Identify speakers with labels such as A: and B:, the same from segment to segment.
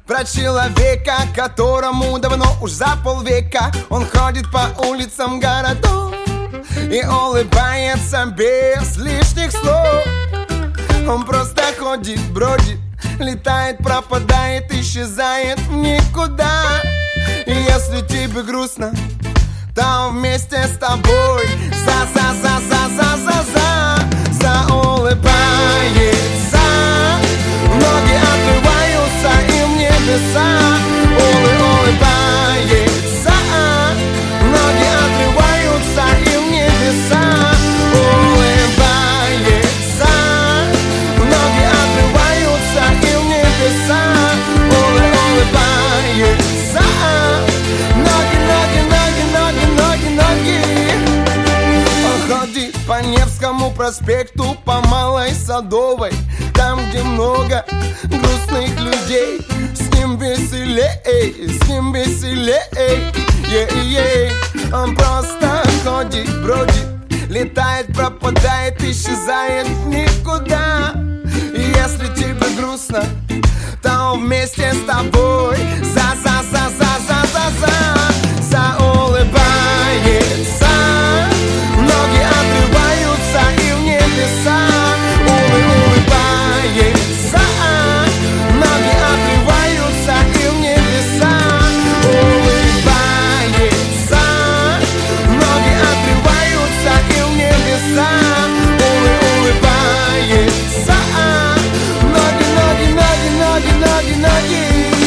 A: Про человека, которому давно уж за полвека он ходит по улицам городов и улыбается без лишних слов. Он просто ходит, бродит, летает, пропадает, исчезает в никуда. И если тебе грустно, то вместе с тобой заулыбается. Ноги отрываются им в небеса. Улыбается. Ноги отрываются им в небеса. Улыбается. Ноги отрываются им в небеса. Улыбается. Ноги, ноги, ноги, ноги, ноги, ноги. Он ходит по Невскому проспекту, по Малой Садовой, там, где много грустных людей. С ним веселей, с ним веселей. Он просто ходит, бродит, летает, пропадает, исчезает в никуда. И если тебе грустно, то вместе с тобой заулыбается. Ноги отрываются и в небеса. Улыбается. Ноги отрываются и в небеса. Улыбается. Ноги отрываются и в небеса. Улыбается. Ноги, ноги, ноги, ноги, ноги, ноги.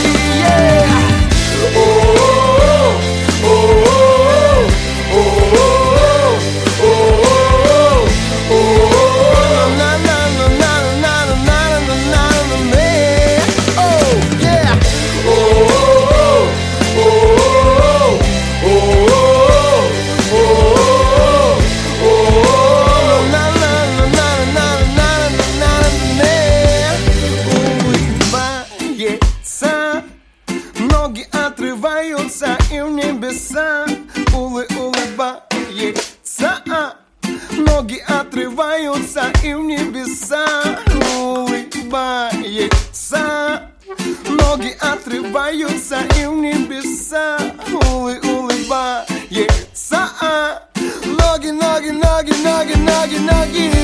A: Ноги отрываются и в небеса. Улыбается. Ноги отрываются и в небеса. Улыбается. Ноги отрываются и в небеса. Улыбается. Ноги, ноги, ноги, ноги, ноги, ноги.